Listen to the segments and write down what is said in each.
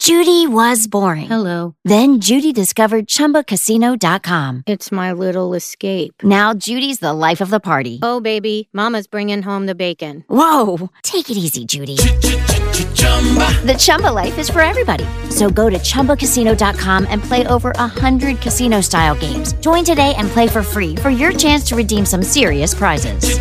Judy was boring. Hello. Then Judy discovered ChumbaCasino.com. It's my little escape. Now Judy's the life of the party. Oh, baby, mama's bringing home the bacon. Whoa, take it easy, Judy. The Chumba life is for everybody. So go to ChumbaCasino.com and play over 100 casino-style games. Join today and play for free for your chance to redeem some serious prizes.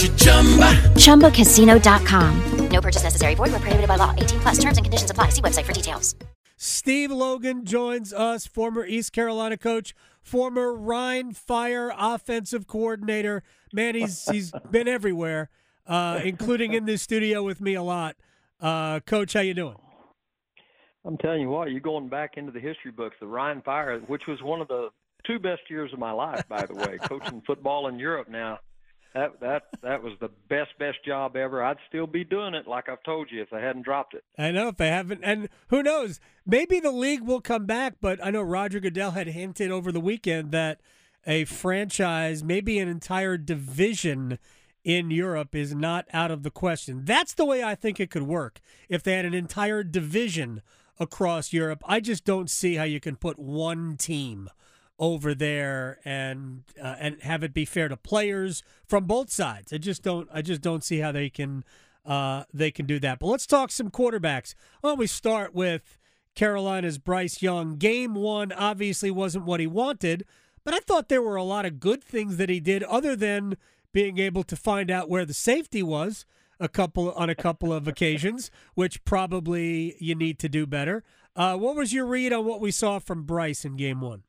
ChumbaCasino.com. No purchase necessary. Void where prohibited by law. 18 plus terms and conditions apply. See website for details. Steve Logan joins us, former East Carolina coach, former Rhine Fire offensive coordinator. Man, he's been everywhere, including in this studio with me a lot. Coach, how you doing? I'm telling you what, you're going back into the history books. The Rhine Fire, which was one of the 2 best years of my life, by the way, coaching football in Europe now. That was the best job ever. I'd still be doing it, like I've told you, if I hadn't dropped it. I know if they haven't, and who knows? Maybe the league will come back. But I know Roger Goodell had hinted over the weekend that a franchise, maybe an entire division in Europe, is not out of the question. That's the way I think it could work. If they had an entire division across Europe, I just don't see how you can put one team over there and have it be fair to players from both sides. I just don't see how they can do that. But let's talk some quarterbacks. Why don't we start with Carolina's Bryce Young? Game 1 obviously wasn't what he wanted, but I thought there were a lot of good things that he did, other than being able to find out where the safety was on a couple of occasions, which probably you need to do better. What was your read on what we saw from Bryce in Game 1?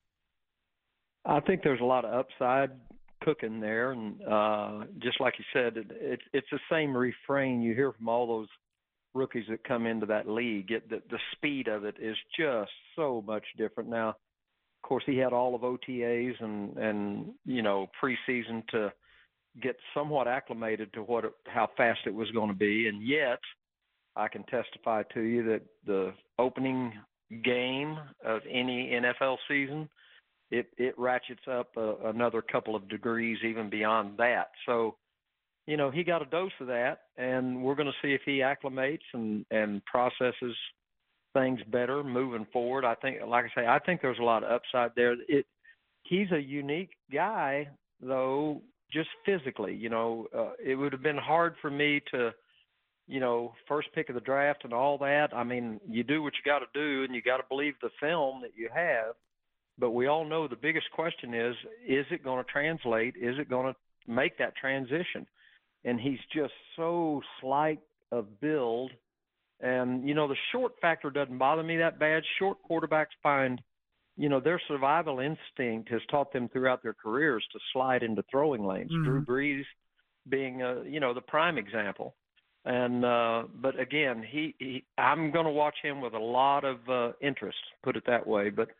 I think there's a lot of upside cooking there, and just like you said, it's the same refrain you hear from all those rookies that come into that league. The speed of it is just so much different now. Of course, he had all of OTAs and preseason to get somewhat acclimated to how fast it was going to be, and yet I can testify to you that the opening game of any NFL season, it ratchets up another couple of degrees even beyond that. So, he got a dose of that, and we're going to see if he acclimates and processes things better moving forward. I think, like I say, I think there's a lot of upside there. He's a unique guy, though, just physically. It would have been hard for me to, first pick of the draft and all that. I mean, you do what you got to do, and you got to believe the film that you have. But we all know the biggest question is it going to translate? Is it going to make that transition? And he's just so slight of build. And, the short factor doesn't bother me that bad. Short quarterbacks find, their survival instinct has taught them throughout their careers to slide into throwing lanes. Mm-hmm. Drew Brees being, the prime example. And but, again, I'm going to watch him with a lot of interest, put it that way. But,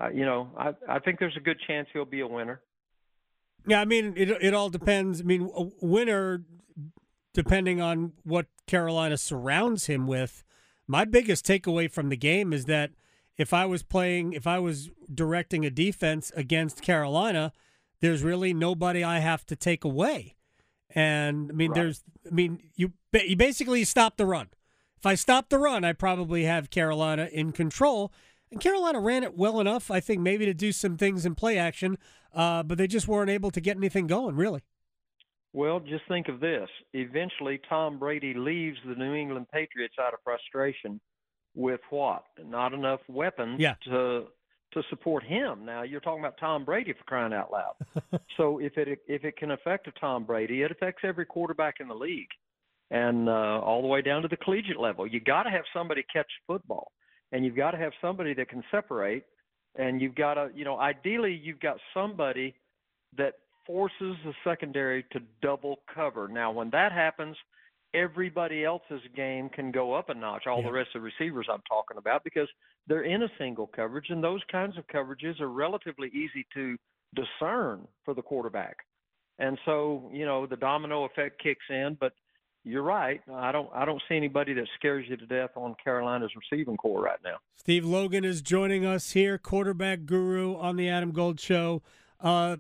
I think there's a good chance he'll be a winner. Yeah, I mean, it all depends. I mean, a winner, depending on what Carolina surrounds him with. My biggest takeaway from the game is that if I was directing a defense against Carolina, there's really nobody I have to take away. And, I mean, right. You basically stop the run. If I stop the run, I probably have Carolina in control. And Carolina ran it well enough, I think, maybe to do some things in play action, but they just weren't able to get anything going, really. Well, just think of this. Eventually, Tom Brady leaves the New England Patriots out of frustration with what? Not enough weapons to support him. Now, you're talking about Tom Brady, for crying out loud. So if it can affect a Tom Brady, it affects every quarterback in the league, and all the way down to the collegiate level. You got to have somebody catch football. And you've got to have somebody that can separate, and you've got to, ideally you've got somebody that forces the secondary to double cover. Now, when that happens, everybody else's game can go up a notch, all the rest of the receivers I'm talking about, because they're in a single coverage, and those kinds of coverages are relatively easy to discern for the quarterback. And so, the domino effect kicks in, but you're right. I don't see anybody that scares you to death on Carolina's receiving core right now. Steve Logan is joining us here, quarterback guru on the Adam Gold Show. I'm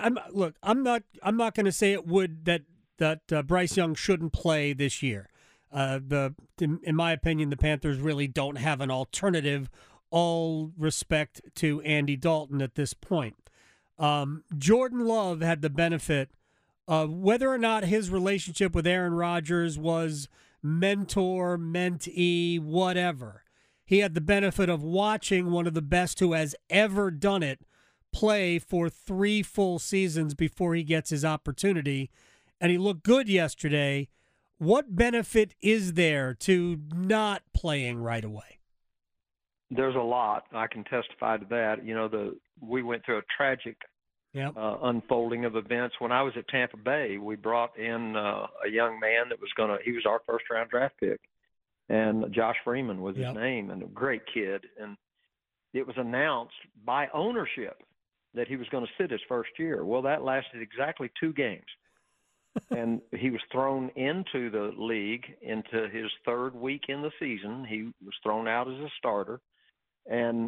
not going to say that Bryce Young shouldn't play this year. In my opinion, the Panthers really don't have an alternative. All respect to Andy Dalton at this point. Jordan Love had the benefit of whether or not his relationship with Aaron Rodgers was mentor, mentee, whatever. He had the benefit of watching one of the best who has ever done it play for 3 full seasons before he gets his opportunity, and he looked good yesterday. What benefit is there to not playing right away? There's a lot. I can testify to that. You know, we went through a tragic unfolding of events. When I was at Tampa Bay, we brought in a young man that he was our first-round draft pick, and Josh Freeman was his name, and a great kid. And it was announced by ownership that he was going to sit his first year. Well, that lasted exactly 2 games. And he was thrown into the league into his 3rd week in the season. He was thrown out as a starter. And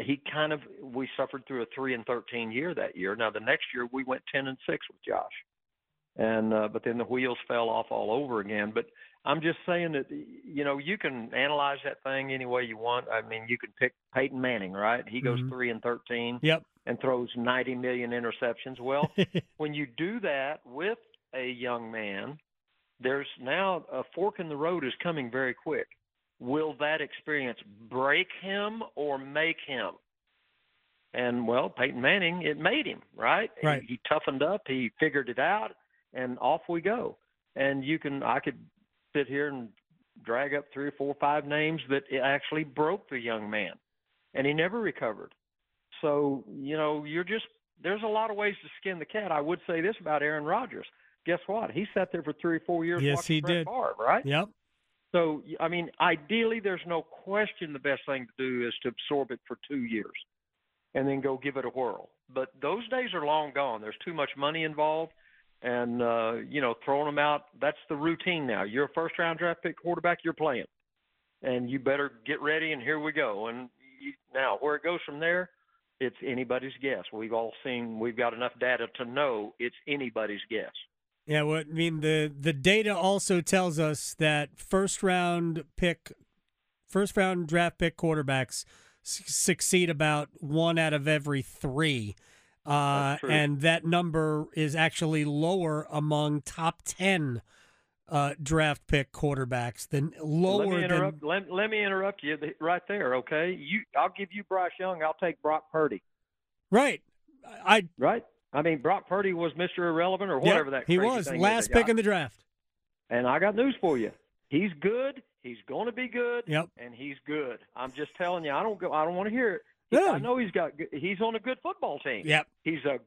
we suffered through a 3-13 year that year. Now, the next year we went 10-6 with Josh. And but then the wheels fell off all over again. But I'm just saying that, you know, you can analyze that thing any way you want. I mean, you can pick Peyton Manning, right? He goes 3-13 and throws 90 million interceptions. Well, when you do that with a young man, there's now a fork in the road is coming very quick. Will that experience break him or make him? And, well, Peyton Manning, it made him, right? Right. He toughened up. He figured it out, and off we go. And I could sit here and drag up 3 or 4 or 5 names that actually broke the young man, and he never recovered. So, you know, there's a lot of ways to skin the cat. I would say this about Aaron Rodgers. Guess what? He sat there for 3 or 4 years watching Brett Favre, right? Yep. So, I mean, ideally, there's no question the best thing to do is to absorb it for 2 years and then go give it a whirl. But those days are long gone. There's too much money involved. And, you know, throwing them out, that's the routine now. You're a first-round draft pick quarterback, you're playing. And you better get ready, and here we go. And now, where it goes from there, it's anybody's guess. We've got enough data to know it's anybody's guess. Yeah, well, I mean, the data also tells us that first-round draft pick quarterbacks succeed about 1 out of every 3. And that number is actually lower among top 10 draft pick quarterbacks than lower than. Let me interrupt you right there, okay? I'll give you Bryce Young. I'll take Brock Purdy. Right. Right. I mean, Brock Purdy was Mr. Irrelevant or whatever that. He was last pick in the draft. And I got news for you. He's good. He's going to be good. Yep. And he's good. I'm just telling you. I don't want to hear it. Yeah. I know he's on a good football team. Yep. He's a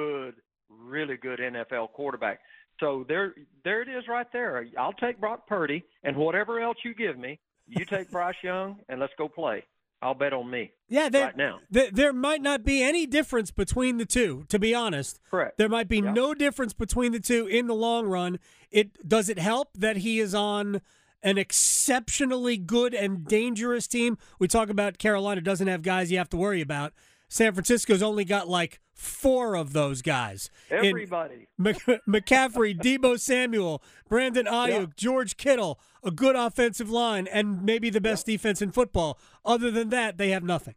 really good NFL quarterback. So there it is right there. I'll take Brock Purdy, and whatever else you give me, you take Bryce Young, and let's go play. I'll bet on me. Yeah, right now. There might not be any difference between the two, to be honest. Correct. There might be no difference between the two in the long run. Does it help that he is on an exceptionally good and dangerous team? We talk about Carolina doesn't have guys you have to worry about. San Francisco's only got like 4 of those guys. Everybody. McCaffrey, Deebo Samuel, Brandon Ayuk, George Kittle, a good offensive line, and maybe the best defense in football. Other than that, they have nothing.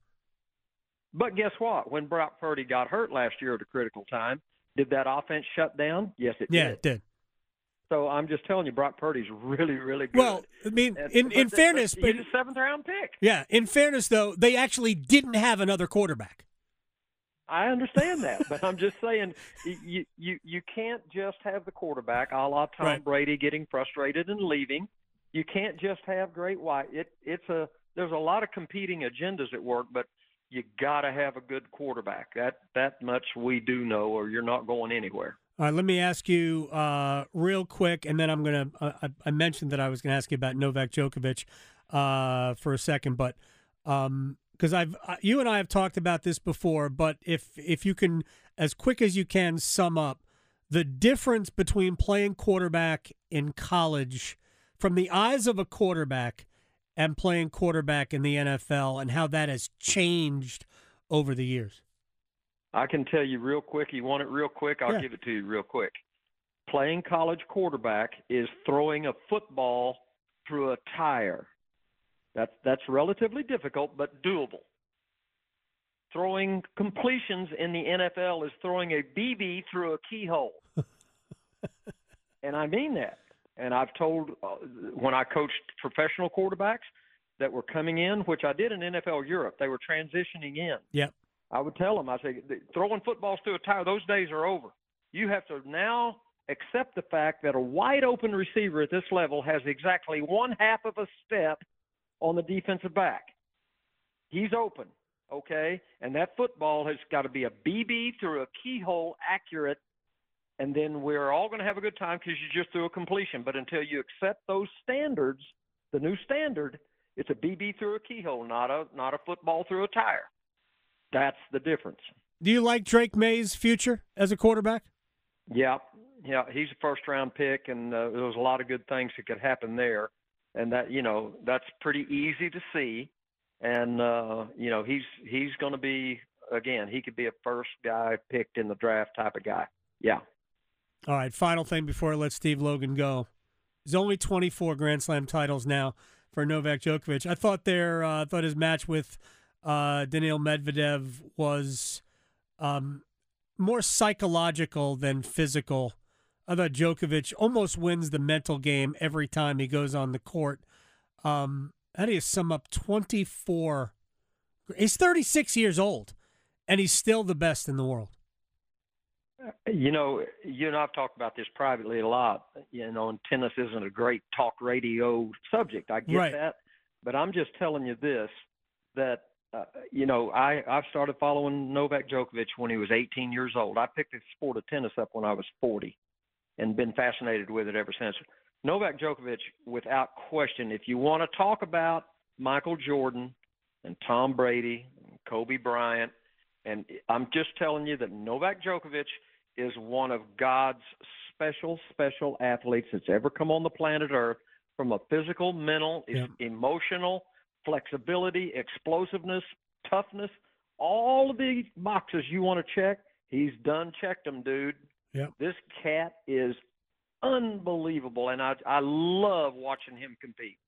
But guess what? When Brock Purdy got hurt last year at a critical time, did that offense shut down? Yes, it did. Yeah, it did. So I'm just telling you, Brock Purdy's really, really good. Well, I mean, in fairness, he's a 7th-round pick. Yeah, in fairness, though, they actually didn't have another quarterback. I understand that, but I'm just saying you can't just have the quarterback a la Tom Brady getting frustrated and leaving. You can't just have Great White. There's a lot of competing agendas at work, but you got to have a good quarterback. That much we do know, or you're not going anywhere. All right, let me ask you real quick, and then I'm going to I mentioned that I was going to ask you about Novak Djokovic for a second, but because you and I have talked about this before, but if you can, as quick as you can, sum up the difference between playing quarterback in college from the eyes of a quarterback and playing quarterback in the NFL and how that has changed over the years. I can tell you real quick. You want it real quick? I'll give it to you real quick. Playing college quarterback is throwing a football through a tire. That's relatively difficult, but doable. Throwing completions in the NFL is throwing a BB through a keyhole. And I mean that. And I've told when I coached professional quarterbacks that were coming in, which I did in NFL Europe, they were transitioning in. Yep. I would tell them, I say, throwing footballs through a tire, those days are over. You have to now accept the fact that a wide open receiver at this level has exactly one half of a step on the defensive back. He's open, okay? And that football has got to be a BB through a keyhole accurate, and then we're all going to have a good time because you just threw a completion. But until you accept those standards, the new standard, it's a BB through a keyhole, not a football through a tire. That's the difference. Do you like Drake May's future as a quarterback? Yeah, he's a first-round pick, and there was a lot of good things that could happen there. And that, that's pretty easy to see. And, he's going to be, again, he could be a first guy picked in the draft type of guy. Yeah. All right, final thing before I let Steve Logan go. There's only 24 Grand Slam titles now for Novak Djokovic. I thought his match with Daniil Medvedev was more psychological than physical. I thought Djokovic almost wins the mental game every time he goes on the court. How do you sum up 24? He's 36 years old, and he's still the best in the world. You and I've talked about this privately a lot, and tennis isn't a great talk radio subject. I get that. But I'm just telling you this, that, I've started following Novak Djokovic when he was 18 years old. I picked the sport of tennis up when I was 40 and been fascinated with it ever since. Novak Djokovic, without question, if you want to talk about Michael Jordan and Tom Brady and Kobe Bryant, and I'm just telling you that Novak Djokovic is one of God's special athletes that's ever come on the planet Earth, from a physical, mental, emotional, flexibility, explosiveness, toughness, all of the boxes you want to check, he's done checked them, dude. Yep. This cat is unbelievable, and I love watching him compete.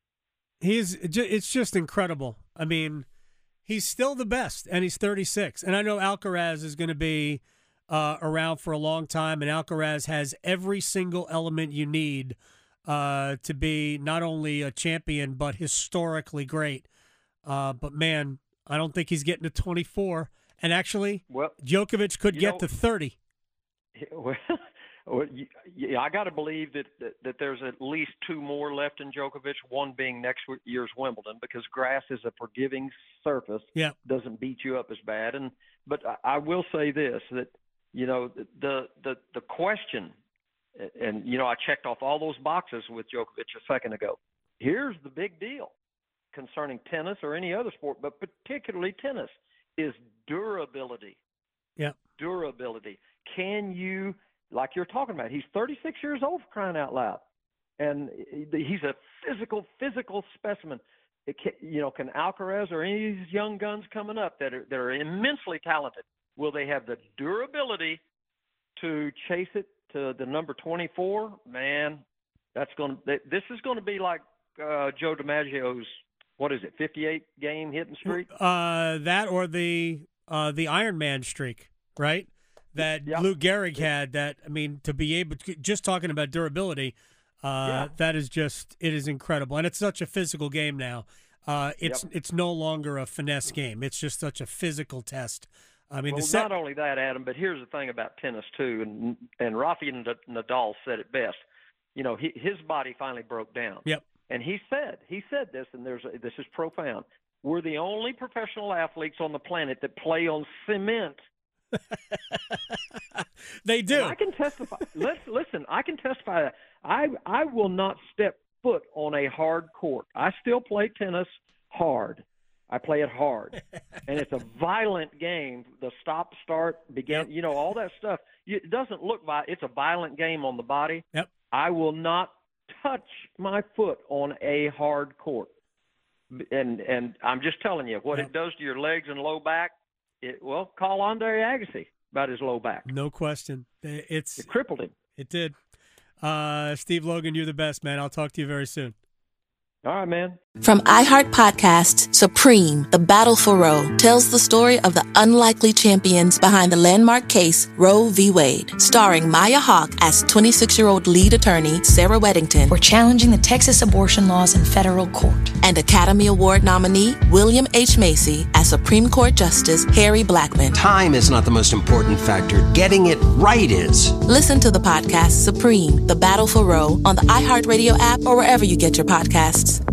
It's just incredible. I mean, he's still the best, and he's 36. And I know Alcaraz is going to be around for a long time, and Alcaraz has every single element you need to be not only a champion but historically great. But, man, I don't think he's getting to 24. And actually, Djokovic could get to 30. Well, I got to believe that there's at least two more left in Djokovic, one being next year's Wimbledon, because grass is a forgiving surface. Yeah. Doesn't beat you up as bad. But I will say this, that, the question, and, I checked off all those boxes with Djokovic a second ago. Here's the big deal concerning tennis or any other sport, but particularly tennis, is durability. Yeah. Durability. Can you, like you're talking about, he's 36 years old, for crying out loud. And he's a physical specimen. Can Alcaraz or any of these young guns coming up that are immensely talented, will they have the durability to chase it to the number 24? Man, this is going to be like Joe DiMaggio's, 58-game hitting streak? That or the Ironman streak, right? That Lou Gehrig had. That, I mean, to be able to, just talking about durability, that is it is incredible. And it's such a physical game now. It's no longer a finesse game. It's just such a physical test. I mean, not only that, Adam, but here's the thing about tennis too, and Rafael Nadal said it best. His body finally broke down. Yep. And he said this, and this is profound. We're the only professional athletes on the planet that play on cement. They do. And I can testify. Listen, I can testify that I will not step foot on a hard court. I still play tennis hard. I play it hard, and it's a violent game. The stop, start, begin, all that stuff. It doesn't look violent. It's a violent game on the body. Yep. I will not touch my foot on a hard court, and I'm just telling you what it does to your legs and low back. Call Andre Agassi about his low back. No question. It crippled him. It did. Steve Logan, you're the best, man. I'll talk to you very soon. All right, man. From iHeart Podcasts, Supreme, The Battle for Roe, tells the story of the unlikely champions behind the landmark case Roe v. Wade. Starring Maya Hawke as 26-year-old lead attorney Sarah Weddington. We're challenging the Texas abortion laws in federal court. And Academy Award nominee William H. Macy as Supreme Court Justice Harry Blackmun. Time is not the most important factor. Getting it right is. Listen to the podcast Supreme, The Battle for Roe on the iHeartRadio app or wherever you get your podcasts.